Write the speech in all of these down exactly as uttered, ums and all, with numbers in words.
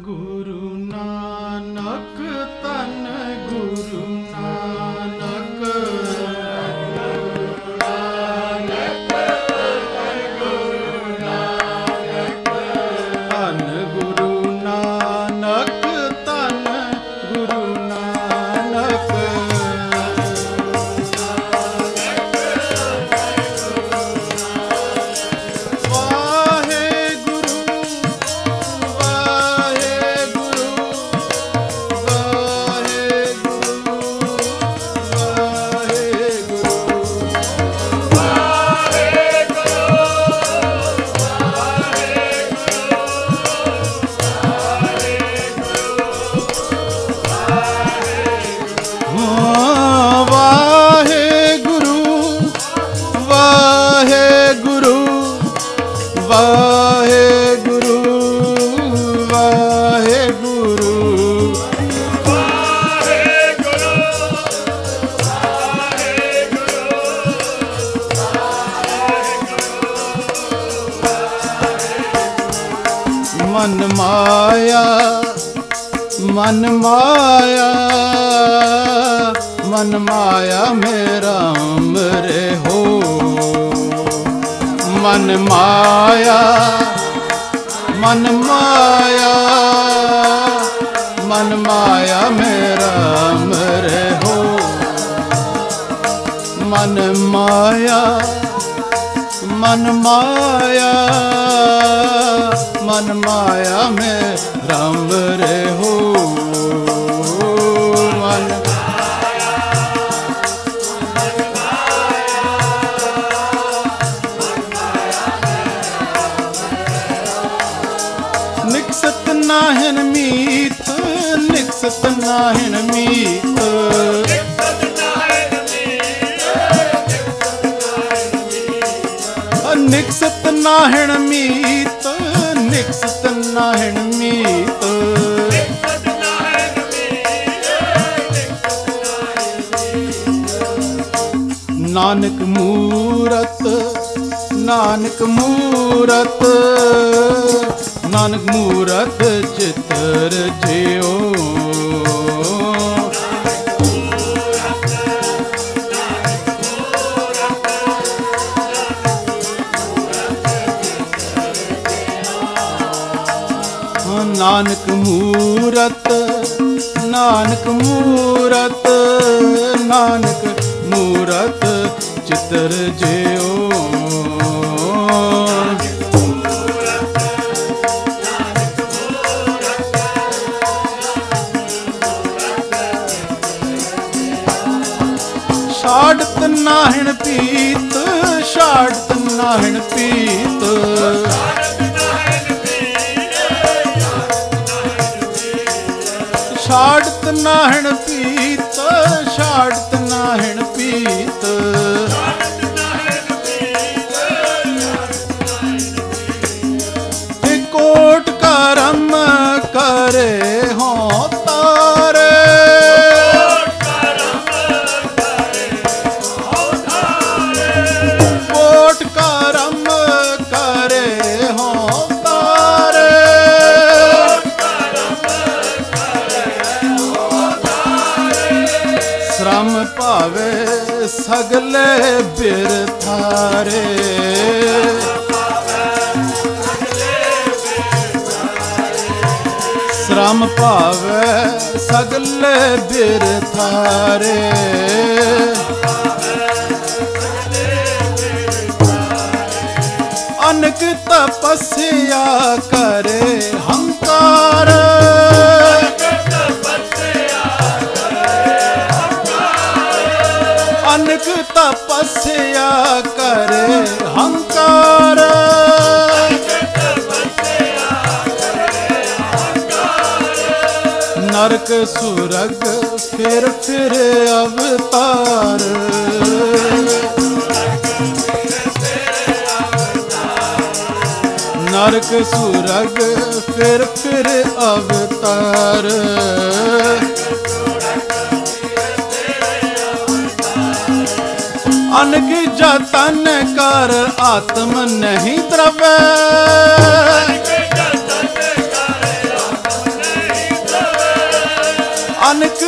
ਗੁਰੂ ਨਾਨਕ ਧੰਨ ਗੁਰੂ ਨਾਨਕ ਧੰਨ ਗੁਰੂ ਨਾਨਕ ਧੰਨ ਗੁਰੂ ਨਾਨਕ ਮਨ ਮਾਇਆ ਮਨ ਮਾਇਆ ਮਨ ਮਾਇਆ ਮੇਰਾ ਮਰੇ ਹੋ ਮਨ ਮਾਇਆ ਮਨ ਮਾਇਆ ਮਨ ਮਾਇਆ ਮੇਰਾ ਮਰੇ ਹੋ ਮਨ ਮਾਇਆ ਮਨ ਮਾਇਆ ਮਨ ਮਾਇਆ ਮੈਂ ਰਾਮ ਰੇ ਹੋ ਮਨ ਨਿਕਸਤ ਨਾਹਿਨ ਮੀਤ ਨਿਕਸਤ ਨਾਹਿਨ ਮੀਤ ਨਿਕਸਤ ਨਾਹਿਣ ਮੀਤ ਨਿਕਸਤ ਨਾਹਿਣ ਮੀਤ ਨਾਨਕ ਮੂਰਤ ਨਾਨਕ ਮੂਰਤ ਨਾਨਕ ਮੂਰਤ ਚਿਤਰ ਜਿਉ ਨਾਨਕ ਮੂਰਤ ਨਾਨਕ ਮੂਰਤ ਨਾਨਕ ਮੂਰਤ ਚਿਤਰ ਜਿਉ ਛਾੜਤ ਨਾਹਿਣ ਪੀਤ ਛਾੜਤ ਨਾਹਿਣ ਪੀਤ ਛਾੜਤ ਨਾਹਿਣ ਪੀਤ ਛਾੜਤ ਨਾਹਿਣ ਪੀਤ ਤੇ ਕੋਟ ਕਰਮ ਕਰੇ ਹੋ ਤਾਰੇ ਕੋਟ ਕਰਮ ਕਰੇ ਹੋ ਤਾਰੇ ਸ਼ਰਮ ਭਾਵੇ ਸਗਲੇ ਬਿਰਥਾਰੇ ਸ਼ਰਮ ਭਾਵੇ ਸਗਲੇ ਬਿਰਥਾਰੇ ਅਨਕ ਤਪੱਸਿਆ ਕਰੇ ਹੰਕਾਰ ਅਨਕ ਤਪੱਸਿਆ ਕਰੇ ਹੰਕਾਰ ਨਰਕ ਸੁਰਗ ਫਿਰ ਫਿਰ ਅਵਤਾਰ ਨਰਕ ਸੁਰਗ ਫਿਰ ਫਿਰ ਅਵਤਾਰ ਅਨਕ ਜਤਨ ਕਰ ਆਤਮ ਨਹੀਂ ਤਰਵੈ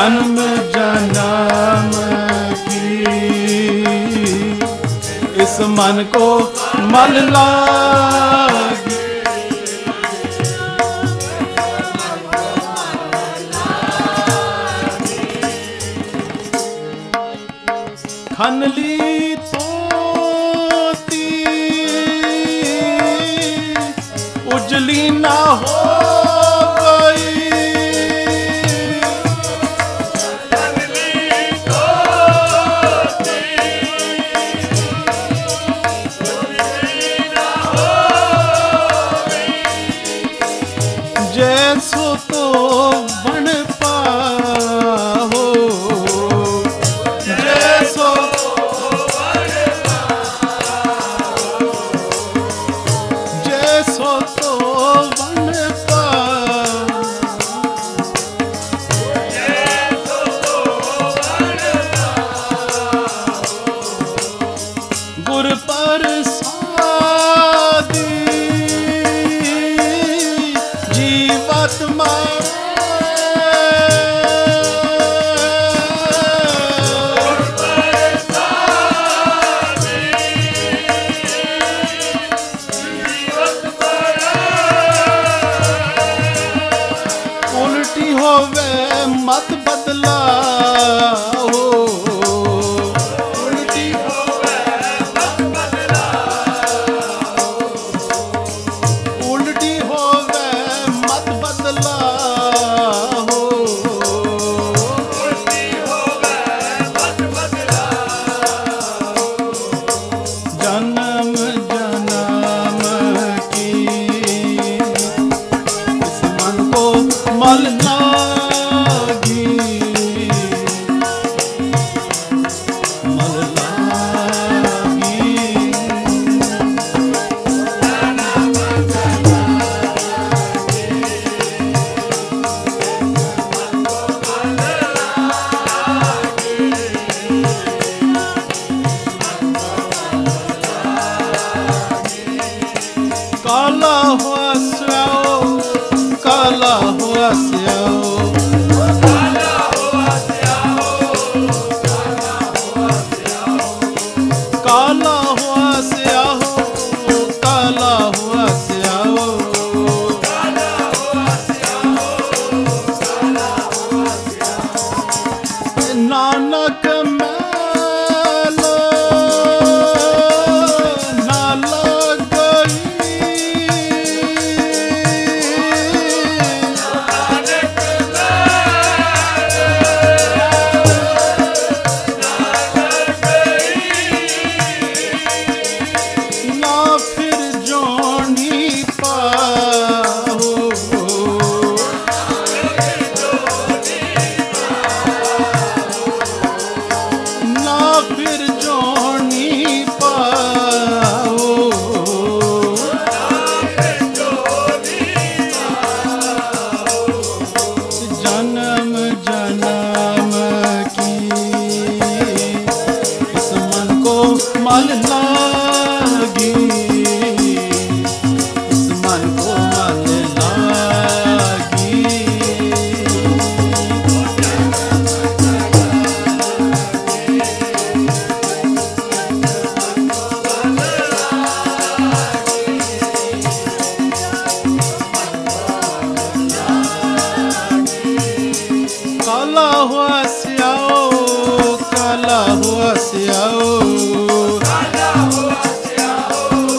जन्म जन्म की इस मन को मल लागी। खनली तोती उजली ना हो जैसो तो बन पाहो, जैसो जैसो तो बन पाहो, गुर प्रसादी जीवात्मा उल्टी होवे मत बदला हो, उल्टी होवे मत बदला, उल्टी होवे मत बदला हो, उल्टी होवे मत बदला। जन्म जन्म की इस मन को मल लागी, मल लागी। काला हुआ स्याओ, काला हुआ स्याओ, काला हुआ स्याओ, काला हुआ स्याओ, काला हुआ स्याओ, काला हुआ स्याओ, काला हुआ स्याओ। नानक मैलो ना लगई, ना फिर जोनी पाहो, ना फिर जोनी पाहो, जन्म जन्म की इस मन को मल लागी, इस मन को मल लागी। काला हुआ स्याओ, काला हुआ स्याओ, काला हुआ स्याओ,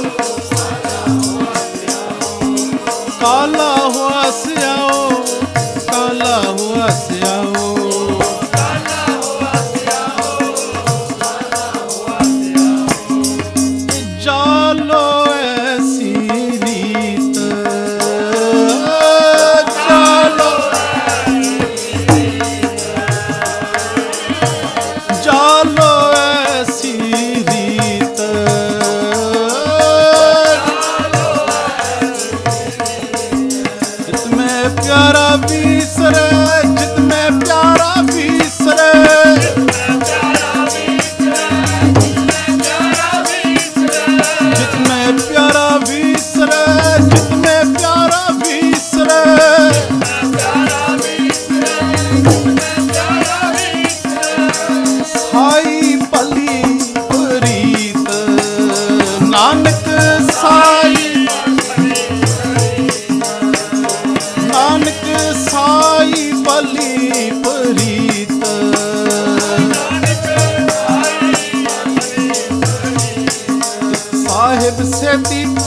काला हुआ स्याओ, काला हुआ स्याओ, काला हुआ स्याओ, काला हुआ स्याओ। जालो ऐसी रीत, जालो जालो ऐसी रीत, जितमें प्यारा बिसरे, जितमें प्यारा बिसरे, जितमें प्यारा बिसरे, जितमें प्यारा बिसरे,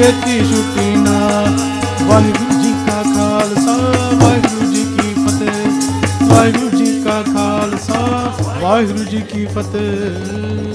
ਛੇਤੀ ਛੁੱਟੀ ਨਾ। ਵਾਹਿਗੁਰੂ ਜੀ ਕਾ ਖਾਲਸਾ ਵਾਹਿਗੁਰੂ ਜੀ ਕੀ ਫਤਿਹ। ਵਾਹਿਗੁਰੂ ਜੀ ਕਾ ਖਾਲਸਾ ਵਾਹਿਗੁਰੂ ਜੀ ਕੀ ਫਤਿਹ।